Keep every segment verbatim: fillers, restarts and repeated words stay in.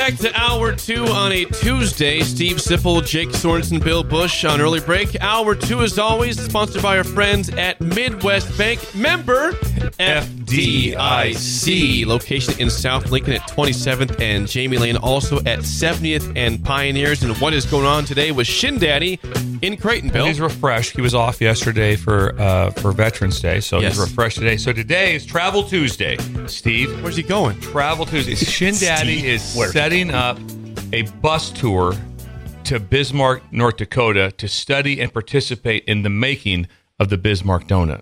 back to Hour two on a Tuesday. Steve Siffel, Jake Sorensen, Bill Bush on early break. Hour two, as always, sponsored by our friends at Midwest Bank. Member F D I C. Location in South Lincoln at twenty-seventh and Jamie Lane, also at seventieth and Pioneers. And what is going on today with Shin Daddy in Creighton, Bill? Well, he's refreshed. He was off yesterday for uh, for Veterans Day, so yes. He's refreshed today. So today is Travel Tuesday. Steve, where's he going? Travel Tuesday. Shin Daddy Steve, is setting up a bus tour to Bismarck, North Dakota, to study and participate in the making of the Bismarck donut.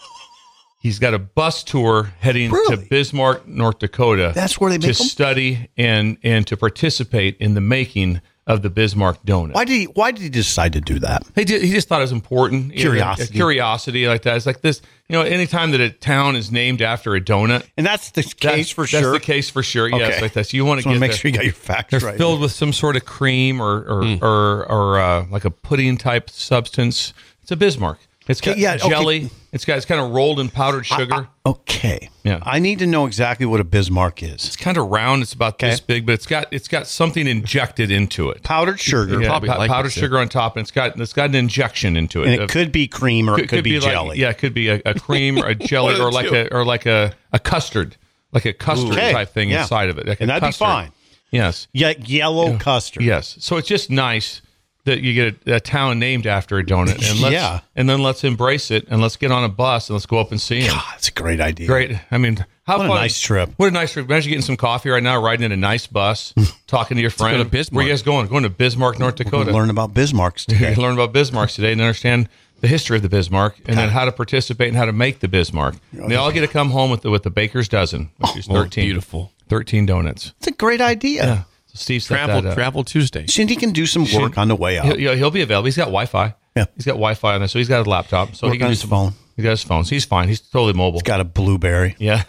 He's got a bus tour heading really? to Bismarck, North Dakota. That's where they make to them? study and and to participate in the making of the Bismarck donut. Why did he? Why did he decide to do that? He did, he just thought it was important. Curiosity, you know, curiosity like that. It's like this. You know, anytime that a town is named after a donut, and that's the case that's, for that's sure. That's the case for sure. Okay. Yes, like that. So you want to get get make the, sure you got your facts they're right. They're filled with some sort of cream or or mm. or, or uh, like a pudding type substance. It's a Bismarck. It's got yeah, jelly. Okay. It's got it's kind of rolled in powdered sugar. I, I, okay. Yeah. I need to know exactly what a Bismarck is. It's kind of round. It's about okay. this big, but it's got it's got something injected into it. Powdered sugar. Yeah, probably p- like powdered sugar on top, and it's got it's got an injection into it. And it could be cream or could, it could, could be, be jelly. Like, yeah, it could be a, a cream or a jelly or like a or like a, a custard, like a custard okay. type thing yeah. inside of it. Like and that'd custard. be fine. Yes. Yeah, yellow yeah. custard. Yes. So it's just nice that you get a, a town named after a donut, and let's yeah. and then let's embrace it, and let's get on a bus and let's go up and see him. God, that's a great idea. Great. I mean, how what fun. a nice trip. What a nice trip. Imagine getting some coffee right now, riding in a nice bus, talking to your friend. Go to Bismarck. Where are you guys going? Going to Bismarck, North Dakota. Learn about Bismarcks today. Learn about Bismarcks today and understand the history of the Bismarck, and then how to participate and how to make the Bismarck. And they all get to come home with the, with the baker's dozen, which is thirteen. Oh, beautiful. thirteen donuts. It's a great idea. Yeah. Steve travel travel Tuesday. Shindy can do some work Shindy, on the way out. He'll, he'll be available. He's got Wi-Fi. Yeah, he's got Wi-Fi on there, so he's got a laptop. So work he can on do his some, phone. He's got his phone, so he's fine. He's totally mobile. He's got a Blueberry. Yeah.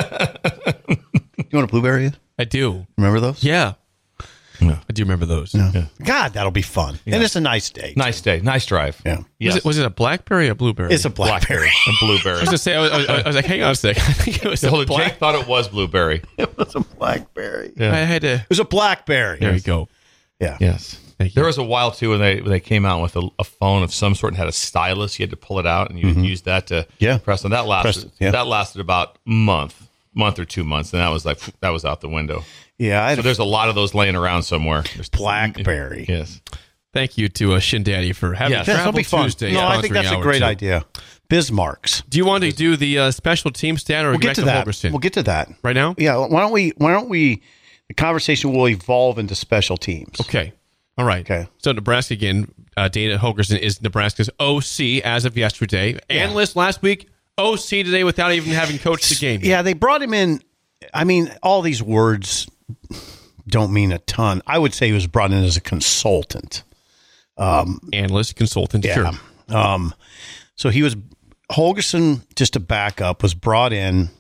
You know what a Blueberry is? I do. Remember those? Yeah. No. I do remember those. No. Yeah. God, that'll be fun. Yeah. And it's a nice day. Nice day. Nice drive. Yeah. Yes. Was, it, was it a blackberry or a blueberry? It's a blackberry. a blueberry. I was going to say, I was, I, was, I was like, hang on a sec. I think it was a black. Jake thought it was blueberry. It was a blackberry. Yeah. I had to. It was a blackberry. There yes. you go. Yeah. Yes. Thank you. There was a while, too, when they when they came out with a, a phone of some sort and had a stylus. You had to pull it out, and you mm-hmm. use that to yeah. press on. That lasted, press, yeah. that lasted about a month, month or two months, and that was like, that was out the window. Yeah. I so there's a lot of those laying around somewhere. There's blackberry. Yes. Thank you to uh, Shin Daddy for having yes. Travel That'll be fun. Tuesday. No, I think that's a great two. idea. Bismarcks. Do you want to do the uh, special team stat or we'll get to that? Holgerson? We'll get to that right now. Yeah. Why don't we? Why don't we? The conversation will evolve into special teams. Okay. All right. Okay. So Nebraska again. Uh, Dana Holgerson is Nebraska's O C as of yesterday. Yeah. Analyst last week. O C today without even having coached the game. Yeah, they brought him in. I mean, all these words don't mean a ton. I would say he was brought in as a consultant. Um, Analyst, consultant, yeah. sure. Um, so he was, Holgerson, just to back up, was brought in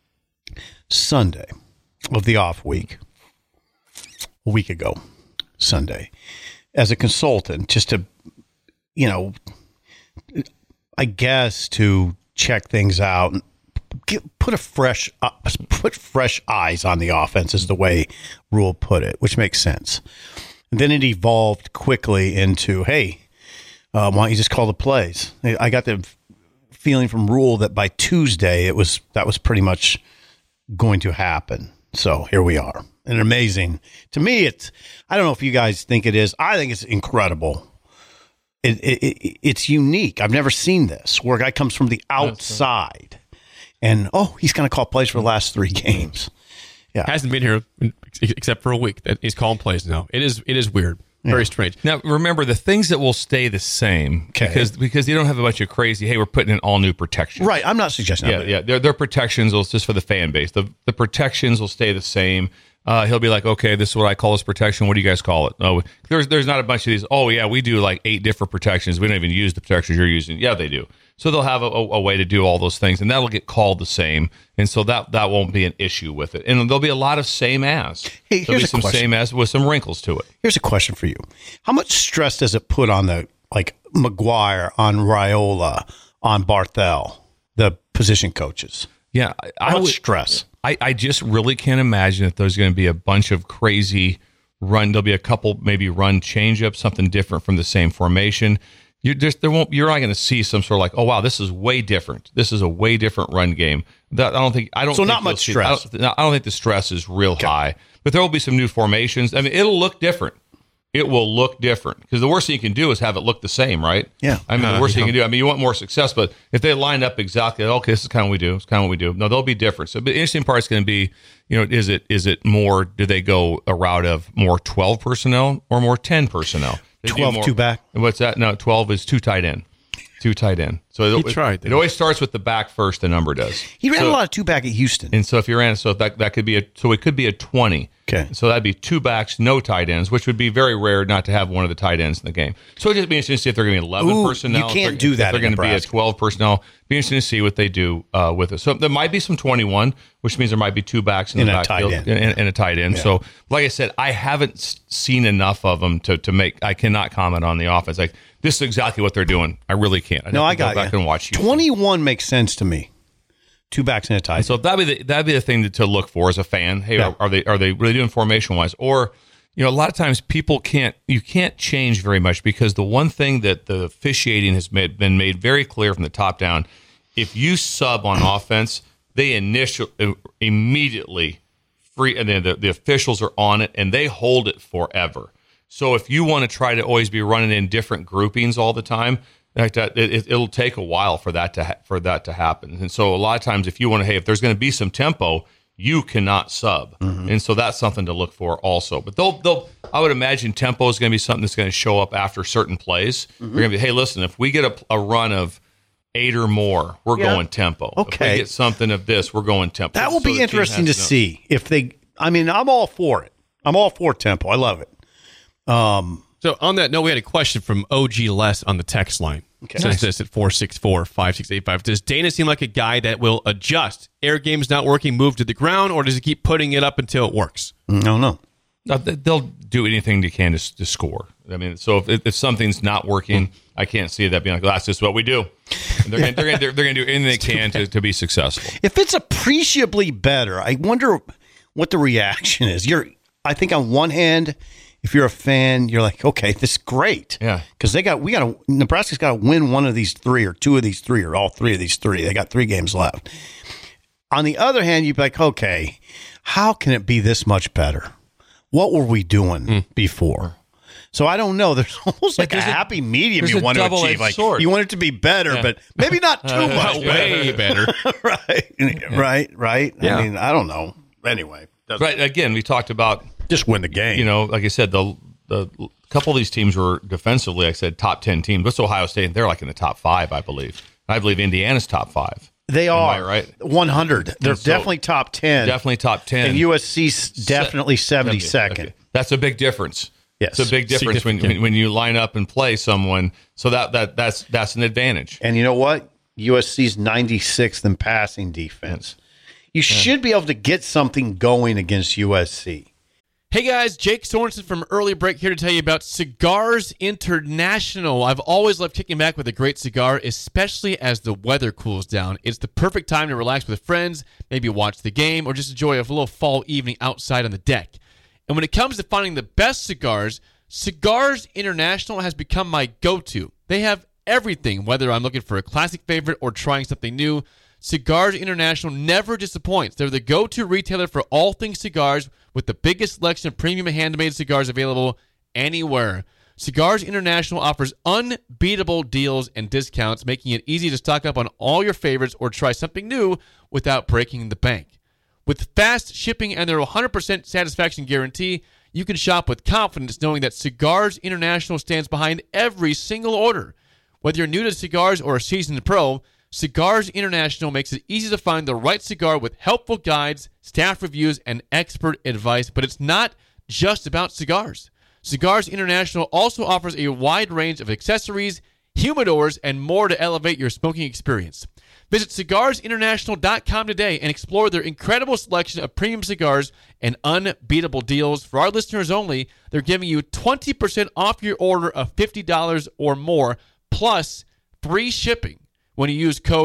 Sunday of the off week, a week ago, Sunday, as a consultant, just to, you know, I guess to check things out and get, put a fresh, uh, put fresh eyes on the offense is the way Rule put it, which makes sense. And then it evolved quickly into, hey, uh, why don't you just call the plays? I got the feeling from Rule that by Tuesday it was that was pretty much going to happen. So here we are. And amazing. To me, it's, I don't know if you guys think it is. I think it's incredible. It, it, it, it's unique. I've never seen this where a guy comes from the outside and, oh, he's going to call plays for the last three games. Yeah. Hasn't been here except for a week. He's calling plays now. It is it is weird. Very yeah. strange. Now, remember, the things that will stay the same, okay. because because you don't have a bunch of crazy, hey, we're putting in all new protections. Right. I'm not suggesting yeah, that. Yeah, their, their protections will, just for the fan base, the, the protections will stay the same. Uh, he'll be like, okay, this is what I call this protection. What do you guys call it? Oh, there's there's not a bunch of these, oh, yeah, we do like eight different protections. We don't even use the protections you're using. Yeah, they do. So they'll have a, a, a way to do all those things, and that'll get called the same. And so that that won't be an issue with it. And there'll be a lot of same as. Hey, there'll be here's some a question. same as with some wrinkles to it. Here's a question for you. How much stress does it put on the, like, McGuire, on Raiola, on Barthel, the position coaches? Yeah. How I much would, stress? I, I just really can't imagine that there's going to be a bunch of crazy run. There'll be a couple maybe run change-ups, something different from the same formation. You just there won't. You're not going to see some sort of like, oh wow, this is way different. This is a way different run game. That I don't think. I don't. So think not much see, stress. I don't, I don't think the stress is real okay. high, but there will be some new formations. I mean, it'll look different. It will look different because the worst thing you can do is have it look the same, right? Yeah. I mean, uh, the worst yeah. thing you can do. I mean, you want more success, but if they line up exactly, okay, this is kind of what we do. It's kind of what we do. No, they'll be different. So, the interesting part is going to be, you know, is it is it more? Do they go a route of more twelve personnel or more ten personnel? They twelve more, two back. What's that? No, twelve is two tight end. Two tight end. So it, He tried it, it always starts with the back first. The number does. He ran so, a lot of two back at Houston. and so if you ran, so that that could be a so it could be a twenty. Okay. So that'd be two backs, no tight ends, which would be very rare not to have one of the tight ends in the game. So it just be interesting to see if they're going to be eleven Ooh, personnel. you can't if do they're, that If they're in going to be a Nebraska. twelve personnel. Be interesting to see what they do uh, with it. So there might be some twenty-one, which means there might be two backs in And the a tight backfield end. and, and a tight end. Yeah. So like I said, I haven't s- seen enough of them to to make. I cannot comment on the offense. Like this is exactly what they're doing. I really can't. I'd No, have I to go got back you. and watch Houston. twenty-one makes sense to me. Two backs and a tight. So that'd be the that'd be the thing to, to look for as a fan. Hey, Yeah. are, are they are they really doing formation wise? Or, you know, a lot of times people can't you can't change very much because the one thing that the officiating has made, been made very clear from the top down, if you sub on offense, they initial immediately free and then the, the officials are on it and they hold it forever. So if you want to try to always be running in different groupings all the time, like that, it, it'll take a while for that to ha- for that to happen. And so a lot of times, if you want to, hey, if there's going to be some tempo, you cannot sub, mm-hmm. and so that's something to look for also. But they'll they'll I would imagine tempo is going to be something that's going to show up after certain plays. Mm-hmm. They're going to be, hey, listen, if we get a, a run of eight or more, we're Yeah. going tempo. Okay. If we get something of this, we're going tempo. That will So be the team interesting to has know. see if they. I mean, I'm all for it. I'm all for tempo. I love it. Um, So on that note, we had a question from O G Les on the text line. Okay. Says this at four six four, five six eight five. Does Dana seem like a guy that will adjust? Air game's not working, move to the ground, or does he keep putting it up until it works? no, no. No, they- they'll do anything they can to, to score. I mean, so if, if something's not working, I can't see that being like, well, that's just what we do. And they're going they're gonna, they're, they're to do anything they can to, to be successful. If it's appreciably better, I wonder what the reaction is. You're, I think, on one hand, if you're a fan, you're like, okay, this is great. Yeah. Because they got, we got to, Nebraska's got to win one of these three or two of these three or all three of these three. They got three games left. On the other hand, you'd be like, okay, how can it be this much better? What were we doing Mm. before? So I don't know. There's almost like a there's a- happy medium there's you a want to double-edged achieve. Like sword. you want it to be better, Yeah. but maybe not too much. Way better. right, right, right. Yeah. I mean, I don't know. Anyway, doesn't- Right. Again, we talked about, just win the game. you know, like I said, the the couple of these teams were defensively, like I said, top ten teams. What's Ohio State? They're like in the top five, I believe. I believe Indiana's top five. they Am are I right? one hundred. They're so- definitely top ten. Definitely top ten. And U S C's definitely seventy-second. Okay. That's a big difference. Yes. It's a big difference when, when when you line up and play someone. So that that that's that's an advantage. And you know what? U S C's ninety-sixth in passing defense. You should be able to get something going against U S C. Hey guys, Jake Sorensen from Early Break here to tell you about Cigars International. I've always loved kicking back with a great cigar, especially as the weather cools down. It's the perfect time to relax with friends, maybe watch the game, or just enjoy a little fall evening outside on the deck. And when it comes to finding the best cigars, Cigars International has become my go-to. They have everything, whether I'm looking for a classic favorite or trying something new. Cigars International never disappoints. They're the go-to retailer for all things cigars with the biggest selection of premium handmade cigars available anywhere. Cigars International offers unbeatable deals and discounts, making it easy to stock up on all your favorites or try something new without breaking the bank. With fast shipping and their one hundred percent satisfaction guarantee, you can shop with confidence knowing that Cigars International stands behind every single order. Whether you're new to cigars or a seasoned pro, Cigars International makes it easy to find the right cigar with helpful guides, staff reviews, and expert advice. But it's not just about cigars. Cigars International also offers a wide range of accessories, humidors, and more to elevate your smoking experience. Visit cigars international dot com today and explore their incredible selection of premium cigars and unbeatable deals. For our listeners only, they're giving you twenty percent off your order of fifty dollars or more, plus free shipping when you use code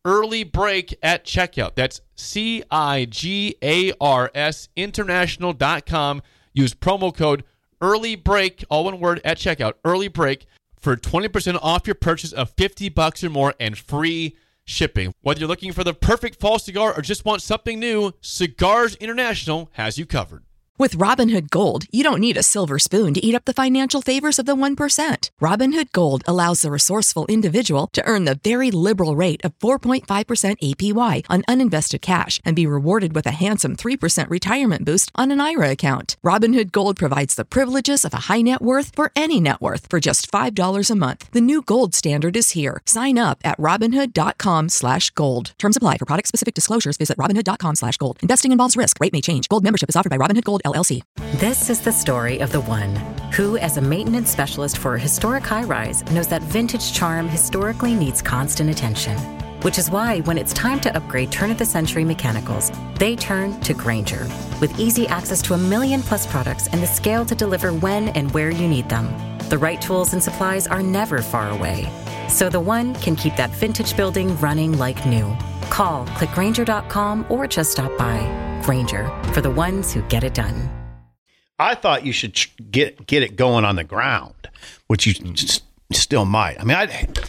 early break at checkout. That's C I G A R S international dot com. Use promo code early break, all one word, at checkout, early break, for twenty percent off your purchase of fifty bucks or more and free shipping. Whether you're looking for the perfect fall cigar or just want something new, Cigars International has you covered. With Robinhood Gold, you don't need a silver spoon to eat up the financial favors of the one percent. Robinhood Gold allows the resourceful individual to earn the very liberal rate of four point five percent A P Y on uninvested cash and be rewarded with a handsome three percent retirement boost on an I R A account. Robinhood Gold provides the privileges of a high net worth for any net worth for just five dollars a month. The new gold standard is here. Sign up at Robinhood.com slash gold. Terms apply. For product specific disclosures, visit Robinhood.com slash gold. Investing involves risk. Rate may change. Gold membership is offered by Robinhood Gold L L C. This is the story of the one who, as a maintenance specialist for a historic high-rise, knows that vintage charm historically needs constant attention. Which is why, when it's time to upgrade turn-of-the-century mechanicals, they turn to Grainger. With easy access to a million-plus products and the scale to deliver when and where you need them, the right tools and supplies are never far away. So the one can keep that vintage building running like new. Call, click Grainger dot com, or just stop by. Grainger, for the ones who get it done. I thought you should get get it going on the ground, which you s- still might. I mean, I'd,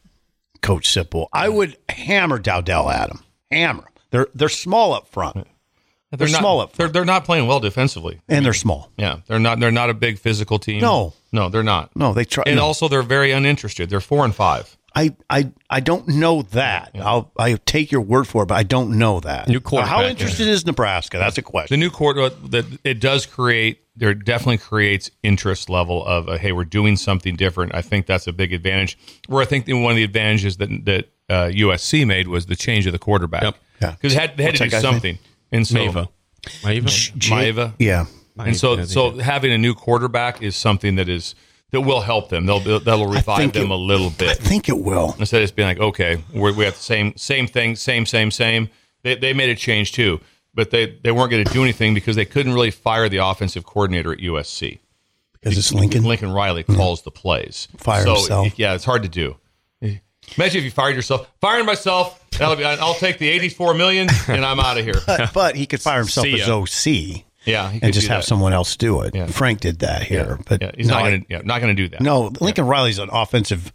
Coach Sipple, I would hammer Dowdell at him. Hammer. They're they're small up front. They're, They're not, small up They're, front. they're not playing well defensively. And they're small. Yeah, they're not. They're not a big physical team. No. no, they're not. No, they try. And no. also, they're very uninterested. They're four and five. I, I, I don't know that. I'll I take your word for it, but I don't know that. New quarterback, How interested is Nebraska? That's a question. The new quarter that it does create, there definitely creates interest level of uh, hey, we're doing something different. I think that's a big advantage. Where I think one of the advantages that that uh, U S C made was the change of the quarterback. Yep. Yeah. Because they had, they had What's to do that guy's something. name? And so Maiva. Maiva? Maiva. Yeah. And so so having a new quarterback is something that is that will help them. They'll that'll revive think them it- a little I bit. think it will. Instead of just being like, okay, we're, we have the same same thing, same, same, same. They, they made a change too, but they, they weren't going to do anything because they couldn't really fire the offensive coordinator at U S C. Because it's Lincoln. Lincoln Riley calls the plays. Fire so, himself. Yeah, it's hard to do. Imagine if you fired yourself. Firing myself, that'll be, I'll take the eighty-four million dollars and I'm out of here. But, but he could fire himself See as ya. O C Yeah, he could and just do have that. someone else do it. Yeah. Frank did that here. But Yeah, he's no, not I- going to yeah, not going to do that. No, Lincoln Riley's an offensive.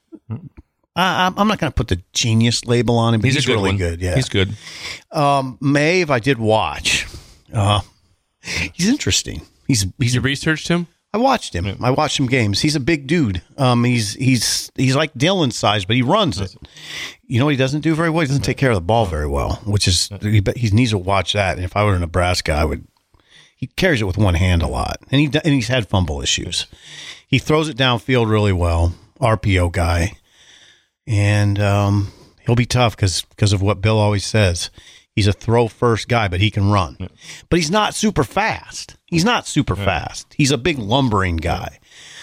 I, I'm I'm not going to put the genius label on him, but he's, he's, a good really one. good. Yeah, He's good. Um, Maeve, I did watch. Uh, he's interesting. He's he's. You researched him? I watched him. I watched some games. He's a big dude. Um, he's he's he's like Dylan's size, but he runs it. You know what he doesn't do very well? He doesn't take care of the ball very well, which is he, he needs to watch that. And if I were in Nebraska, I would. He carries it with one hand a lot, and he and he's had fumble issues. He throws it downfield really well. R P O guy, and um, he'll be tough because because of what Bill always says. He's a throw first guy, but he can run. Yeah. But he's not super fast. He's not super yeah. fast. He's a big lumbering guy.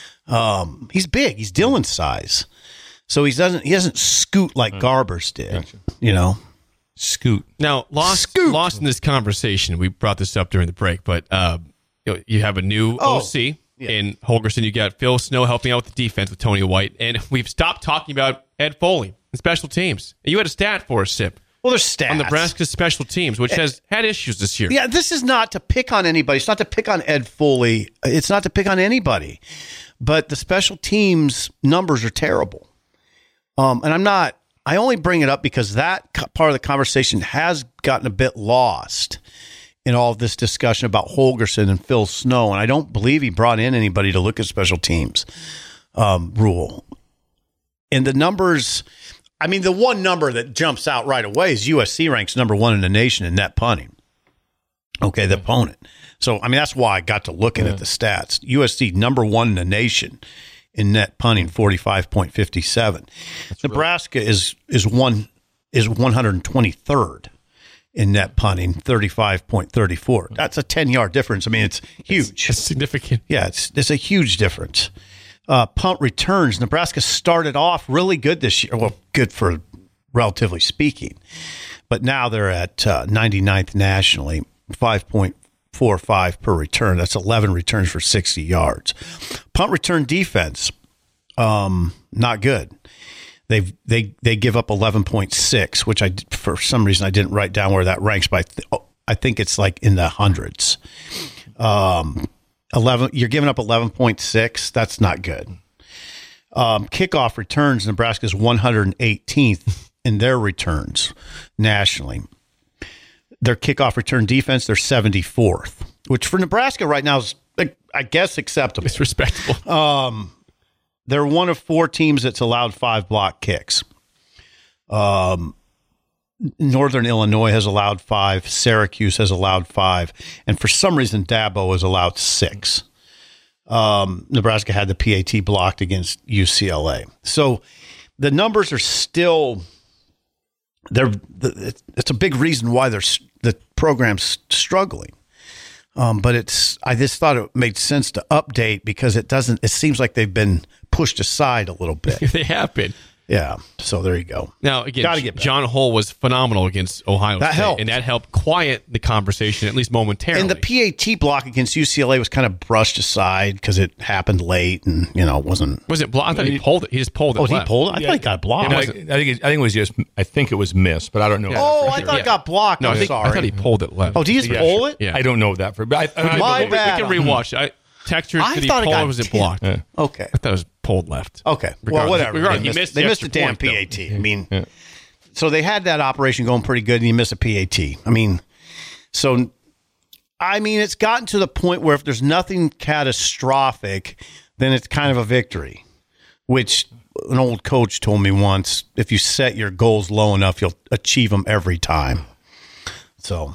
Um, he's big. He's Dylan's size, so he doesn't he doesn't scoot like yeah. Garbers did. Gotcha. You know. Scoot. Now, lost Scoot. lost in this conversation, we brought this up during the break, but uh, you know, you have a new oh, O C yeah. in Holgerson. You got Phil Snow helping out with the defense with Tony White, and we've stopped talking about Ed Foley and special teams. You had a stat for us, Sip. Well, there's stats on Nebraska's special teams, which has had issues this year. Yeah, this is not to pick on anybody. It's not to pick on Ed Foley. It's not to pick on anybody. But the special teams numbers are terrible. Um, and I'm not, I only bring it up because that part of the conversation has gotten a bit lost in all of this discussion about Holgerson and Phil Snow. And I don't believe he brought in anybody to look at special teams um, rule. And the numbers, I mean, the one number that jumps out right away is U S C ranks number one in the nation in net punting. Okay, the opponent. So, I mean, that's why I got to looking yeah. at the stats. U S C number one in the nation in net punting, forty-five point five seven. That's Nebraska real. is is one is one hundred twenty-third in net punting, thirty-five point three four. That's a ten-yard difference. I mean, it's huge. It's, it's significant. Yeah, it's it's a huge difference. Uh, punt returns. Nebraska started off really good this year. Well, good for relatively speaking. But now they're at uh, ninety-ninth nationally, five point four five per return. That's eleven returns for sixty yards. Punt return defense, um, not good. They they they give up eleven point six, which I for some reason I didn't write down where that ranks, but I, th- I think it's like in the hundreds. Um, eleven. You're giving up eleven point six. That's not good. Um, kickoff returns. Nebraska's one hundred eighteenth in their returns nationally. Their kickoff return defense, they're seventy-fourth, which for Nebraska right now is, I guess, acceptable. It's respectable. Um, they're one of four teams that's allowed five block kicks. Um, Northern Illinois has allowed five. Syracuse has allowed five. And for some reason, Dabo has allowed six. Um, Nebraska had the P A T blocked against U C L A. So the numbers are still, they're, it's a big reason why they're, the program's struggling. Um, but it's, I just thought it made sense to update because it doesn't, it seems like they've been pushed aside a little bit. They have been. Yeah. So there you go. Now, again, Gotta get back. John Hull was phenomenal against Ohio That State. helped. And that helped quiet the conversation, at least momentarily. And the P A T block against U C L A was kind of brushed aside because it happened late and, you know, it wasn't. Was it blocked? I thought he pulled it. He just pulled it. Oh, he left. pulled it? I thought he got blocked. And I, I think it, I think it was just I think it was missed, but I don't know. Yeah. that oh, for I sure. thought Yeah. it got blocked. No, I, I'm think, sorry. I thought he pulled it left. Oh, did he just Yeah, pull sure. it? Yeah. I don't know that for. But I, I, My I, we, bad. we can rewatch. I textured. I Did he thought it pull got or was it ten. blocked? Yeah. Okay. I thought it was pulled left. Okay. Well, Regardless- whatever. regardless, they he missed, missed they the missed the extra damn point, though. P A T. I mean, Yeah. so they had that operation going pretty good, and you miss a P A T. I mean, so, I mean, it's gotten to the point where if there's nothing catastrophic, then it's kind of a victory, which an old coach told me once, if you set your goals low enough, you'll achieve them every time. So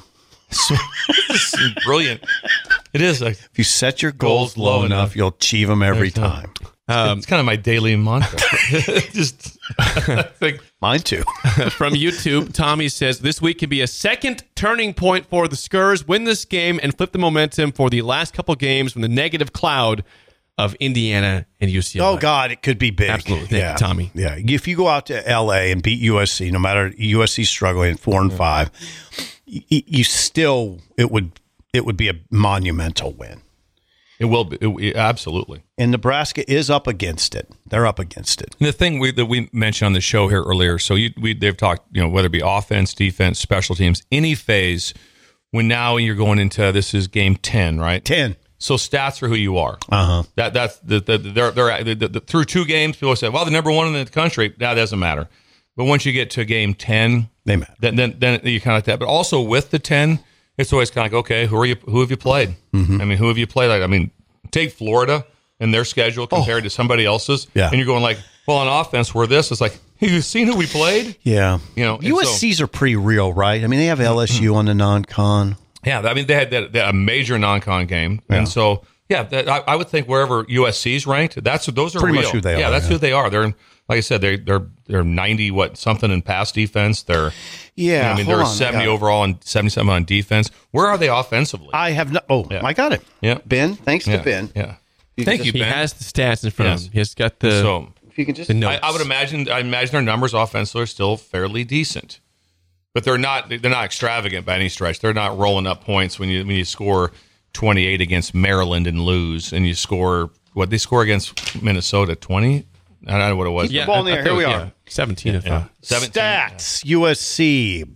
brilliant. It is. Like, if you set your goals, Goals low low enough, enough. you'll achieve them every Every time. time. Um, it's kind of my daily mantra. Just like, Mine too. From YouTube, Tommy says, this week can be a second turning point for the Skurs. Win this game and flip the momentum for the last couple games from the negative cloud of Indiana and U C L A. Oh, God, it could be big. Absolutely. Thank yeah. you, Tommy. Yeah. If you go out to L A and beat U S C, no matter U S C struggling at four and five, y- you still, it would it would be a monumental win. it will be it, it- absolutely. And Nebraska is up against it. They're up against it. And the thing we, that we mentioned on the show here earlier, so you, we, they've talked, you know, whether it be offense, defense, special teams, any phase. When now you're going into this is game ten, right? ten. So stats are who you are. Uh huh. That that's the, the they're they're the, the, the, through two games. People say, well, the number one in the country. That doesn't matter. But once you get to game ten, They matter. then then then you kind of like that. But also with the ten, it's always kind of like, okay, who are you? Who have you played? Mm-hmm. I mean, who have you played? Like, I mean, take Florida and their schedule compared to somebody else's. Oh. Yeah. And you're going like, well, on offense, we're this. It's like, you've seen who we played. Yeah. You know, and U S Cs are pretty real, right? I mean, they have L S U on the non-con. Yeah, I mean they had that, that a major non-con game, Yeah. and so yeah, that, I, I would think wherever U S C's ranked, that's those are Pretty real. much who they yeah, are, that's yeah. who they are. They're like I said, they they're they're ninety what something in pass defense. They're Yeah. I mean hold they're on, I seventy got it. overall and seventy-seven on defense. Where are they offensively? I have no. Oh, Yeah. I got it. Yeah. Ben, thanks yeah, to Ben. yeah. You Thank can you, He Ben. has the stats in front Yes. of him. He's got the, so If you can just. the notes. I, I would imagine I imagine their numbers offensively are still fairly decent, but they're not they're not extravagant by any stretch. They're not rolling up points when you when you score twenty-eight against Maryland and lose, and you score what they score against Minnesota twenty. I don't know what it was. Yeah, ball in the I- I air. thought Here we it was, are. yeah, seventeen. I Yeah. thought. seventeen. Stats. U S C.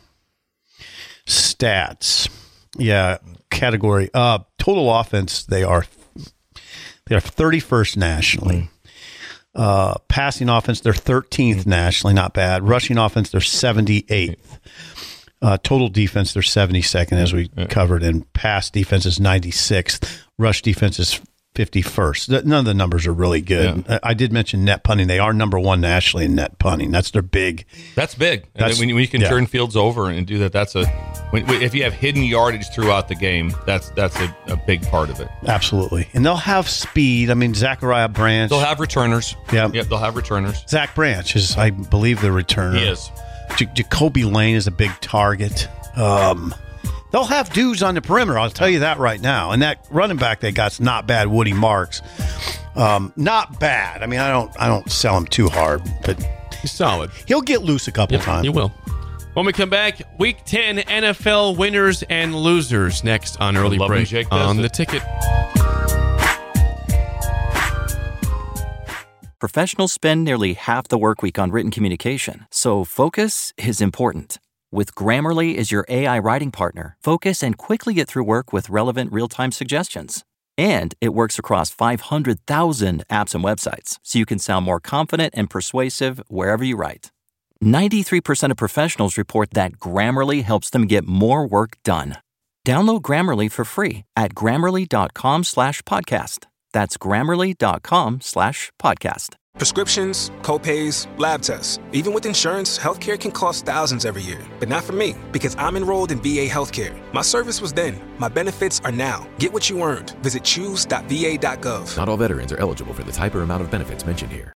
Stats. Yeah. Category. Uh, total offense. They are. They are thirty-first nationally. Uh, passing offense. They're thirteenth nationally. Not bad. Rushing offense. They're seventy-eighth. Uh, total defense. They're seventy-second, as we covered. And pass defense is ninety-sixth. Rush defense is fifty-first. Th- None of the numbers are really good. I, I did mention net punting. They are number one nationally in net punting. That's their big. That's big. And That's- when, you, when you can yeah. turn fields over and do that, that's a. When, if you have hidden yardage throughout the game, that's that's a, a big part of it. Absolutely. And they'll have speed. I mean, Zachariah Branch. They'll have returners. Yeah. Yep, they'll have returners. Zach Branch is, I believe, the returner. He is. J- Jacoby Lane is a big target. Um, they'll have dudes on the perimeter. I'll tell you that right now. And that running back they got's not bad. Woody Marks, um, not bad. I mean, I don't, I don't sell him too hard, but He's solid. he'll get loose a couple Yep, times. you will. When we come back, Week ten N F L winners and losers next on Early love when Break Jake does on it. the ticket. professionals spend nearly half the work week on written communication, so focus is important. With Grammarly as your A I writing partner, focus and quickly get through work with relevant real-time suggestions. And it works across five hundred thousand apps and websites, so you can sound more confident and persuasive wherever you write. ninety-three percent of professionals report that Grammarly helps them get more work done. Download Grammarly for free at grammarly.com slash podcast. That's grammarly.com slash podcast. Prescriptions, copays, lab tests. Even with insurance, healthcare can cost thousands every year. But not for me, because I'm enrolled in V A Healthcare. My service was then. My benefits are now. Get what you earned. Visit choose dot v a dot gov. Not all veterans are eligible for the type or amount of benefits mentioned here.